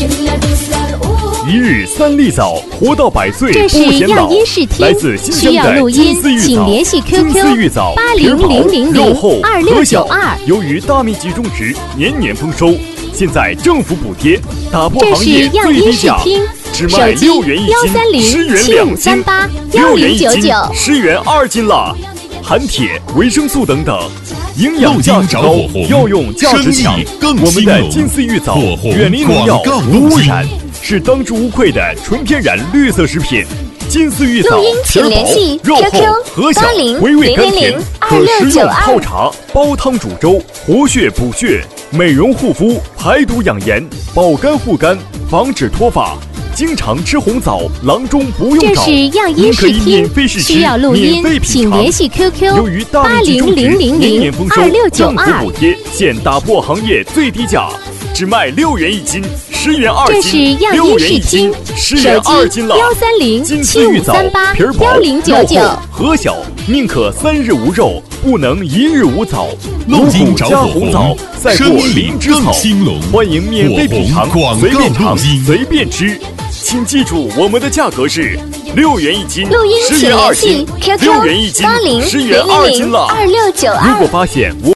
一日3粒枣，活到100岁这是不显老。 样音视听， 来自新需疆的要录音金丝玉枣， 请联系 QQ 金丝玉枣 8000 肉厚核小。 2692。 由于大面积种植，年年丰收。现在政府补贴，打破这行业是样最低价， 音视听， 只卖6元一斤，10元2斤，6元一斤，10元2斤了。含铁、维生素等等，营养价值高，药用价值强。我们的金丝玉枣远离农药，无污染，是当之无愧的纯天然绿色食品。金丝玉枣皮薄肉厚核小，回味甘甜，可食用泡茶、煲汤煮粥，活血补血，美容护肤，排毒养颜，保肝护肝，防止脱发。经常吃红枣，郎中不用找。 这是样音视听，需要录音，请联系 QQ 由于大面积种植，年年丰收，政府补 2692。 贴，现打破行业最低价，只卖6元一斤，10元2斤， 这是样音视听， 10元2斤了。金丝玉枣皮薄肉厚核小，宁可3日无肉，不能1日无枣。 路金加红枣，赛过灵芝草。欢迎免费品尝，随便尝，随便吃。请记住，我们的价格是6元一斤，10元2斤，6元一斤，10元2斤了。 2692。 如果发现我